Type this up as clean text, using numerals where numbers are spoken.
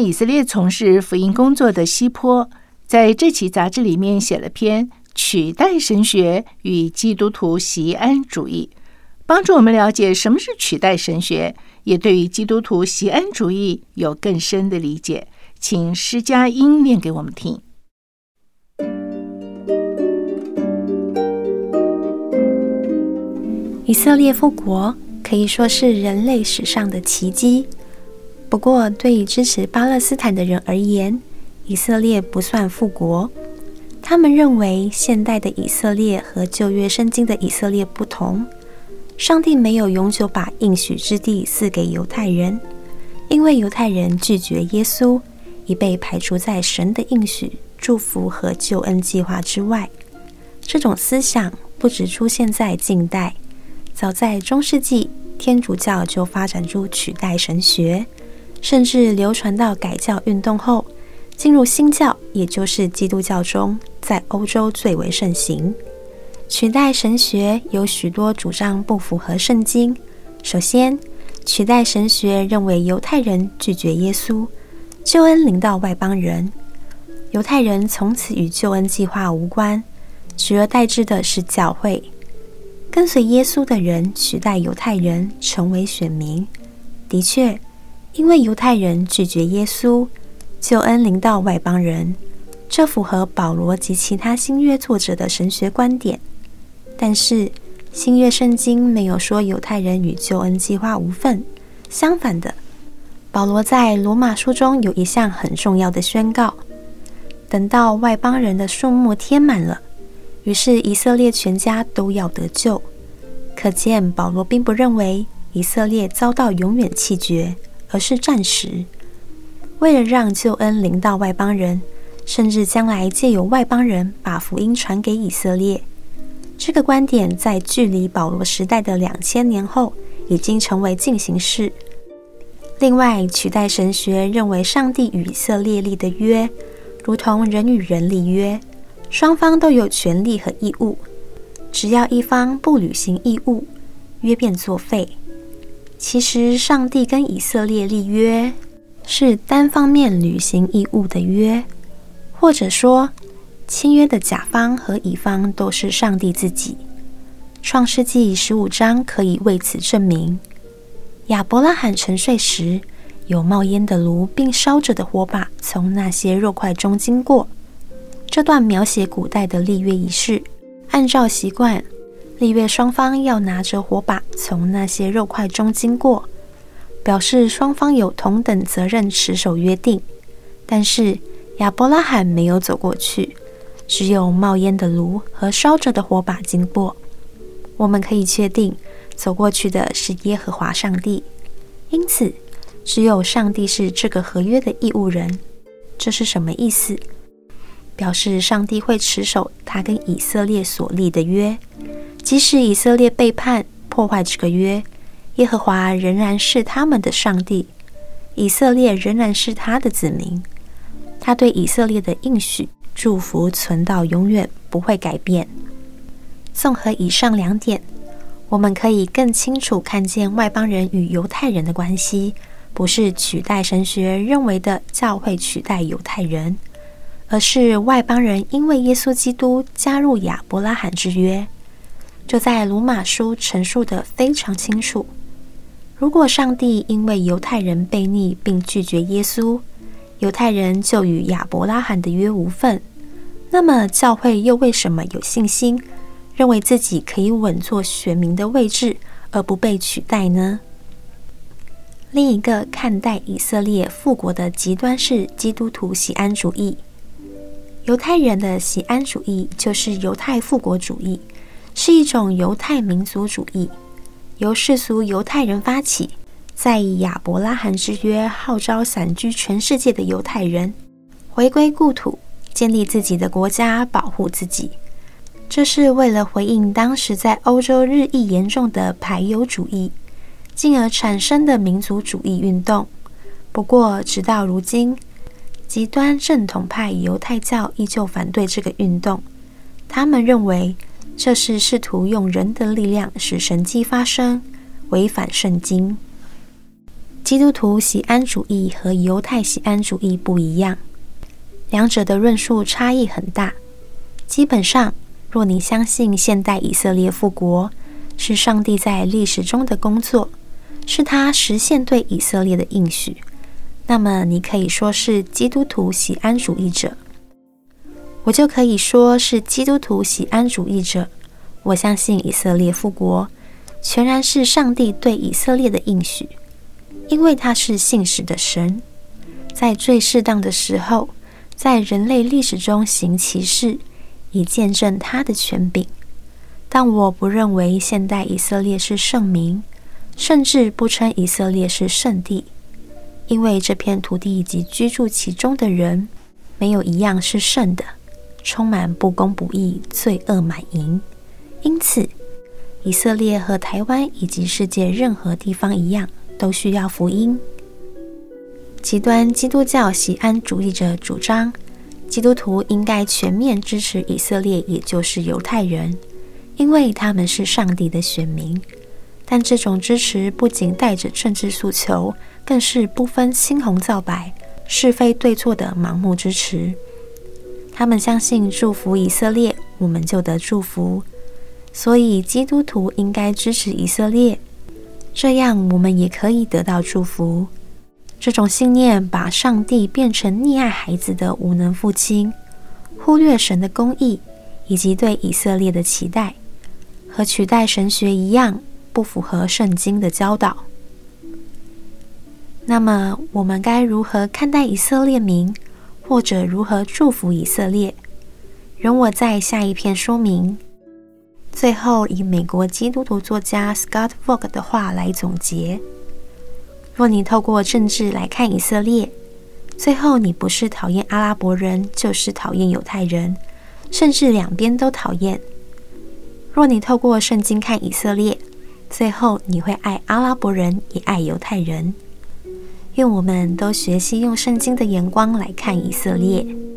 以色列从事福音工作的西坡，在这期杂志里面写了篇取代神学与基督徒锡安主义，帮助我们了解什么是取代神学，也对于基督徒锡安主义有更深的理解。请施佳音念给我们听。 以色列复国可以说是人类史上的奇迹，不过对于支持巴勒斯坦的人而言，以色列不算复国。他们认为现代的以色列和旧约圣经的以色列不同，上帝没有永久把应许之地赐给犹太人，因为犹太人拒绝耶稣，已被排除在神的应许、祝福和救恩计划之外。这种思想不只出现在近代，早在中世纪，天主教就发展出取代神学，甚至流传到改教运动后，进入新教，也就是基督教中，在欧洲最为盛行。取代神学有许多主张不符合圣经。首先，取代神学认为犹太人拒绝耶稣，救恩临到外邦人，犹太人从此与救恩计划无关，取而代之的是教会。跟随耶稣的人取代犹太人成为选民。的确，因为犹太人拒绝耶稣，救恩临到外邦人，这符合保罗及其他新约作者的神学观点。但是新约圣经没有说犹太人与救恩计划无份，相反的，保罗在罗马书中有一项很重要的宣告：等到外邦人的数目填满了，于是以色列全家都要得救。可见保罗并不认为以色列遭到永远弃绝，而是暂时。为了让救恩临到外邦人，甚至将来借由外邦人把福音传给以色列，这个观点在距离保罗时代的2000年后已经成为进行式。另外，取代神学认为上帝与以色列立的约如同人与人立约，双方都有权利和义务，只要一方不履行义务，约便作废。其实上帝跟以色列立约是单方面履行义务的约，或者说签约的甲方和乙方都是上帝自己。创世纪15章可以为此证明。亚伯拉罕沉睡时，有冒烟的炉并烧着的火把从那些肉块中经过。这段描写古代的立约仪式，按照习惯，立约双方要拿着火把从那些肉块中经过，表示双方有同等责任持守约定。但是亚伯拉罕没有走过去，只有冒烟的炉和烧着的火把经过。我们可以确定，走过去的是耶和华上帝，因此只有上帝是这个合约的义务人。这是什么意思？表示上帝会持守他跟以色列所立的约，即使以色列背叛破坏这个约，耶和华仍然是他们的上帝，以色列仍然是他的子民。他对以色列的应许祝福存到永远，不会改变。综合以上两点，我们可以更清楚看见外邦人与犹太人的关系，不是取代神学认为的教会取代犹太人，而是外邦人因为耶稣基督加入亚伯拉罕之约。就在罗马书陈述得非常清楚，如果上帝因为犹太人悖逆并拒绝耶稣，犹太人就与亚伯拉罕的约无份，那么教会又为什么有信心认为自己可以稳坐选民的位置而不被取代呢？另一个看待以色列复国的极端是基督徒锡安主义。犹太人的锡安主义就是犹太复国主义，是一种犹太民族主义，由世俗犹太人发起，在亚伯拉罕之约号召散居全世界的犹太人回归故土，建立自己的国家，保护自己。这是为了回应当时在欧洲日益严重的排犹主义，进而产生的民族主义运动。不过直到如今，极端正统派犹太教依旧反对这个运动，他们认为这是试图用人的力量使神迹发生，违反圣经。 基督徒锡安主义和犹太锡安主义不一样，两者的论述差异很大。基本上，若你相信现代以色列复国是上帝在历史中的工作，是他实现对以色列的应许，那么你可以说是基督徒锡安主义者。我就可以说是基督徒锡安主义者。我相信以色列复国全然是上帝对以色列的应许，因为他是信实的神，在最适当的时候，在人类历史中行其事，以见证他的权柄。但我不认为现代以色列是圣民，甚至不称以色列是圣地，因为这片土地以及居住其中的人，没有一样是圣的，充满不公不义，罪恶满盈。因此，以色列和台湾以及世界任何地方一样，都需要福音。极端基督教锡安主义者主张，基督徒应该全面支持以色列，也就是犹太人，因为他们是上帝的选民。但这种支持不仅带着政治诉求，更是不分青红皂白、是非对错的盲目支持。他们相信祝福以色列，我们就得祝福，所以基督徒应该支持以色列，这样我们也可以得到祝福。这种信念把上帝变成溺爱孩子的无能父亲，忽略神的公义以及对以色列的期待，和取代神学一样，不符合圣经的教导。那么我们该如何看待以色列民，或者如何祝福以色列？容我在下一篇说明。最后以美国基督徒作家 Scott Vogt 的话来总结：若你透过政治来看以色列，最后你不是讨厌阿拉伯人，就是讨厌犹太人，甚至两边都讨厌。若你透过圣经看以色列，最后你会爱阿拉伯人，也爱犹太人。愿我们都学习用圣经的眼光来看以色列。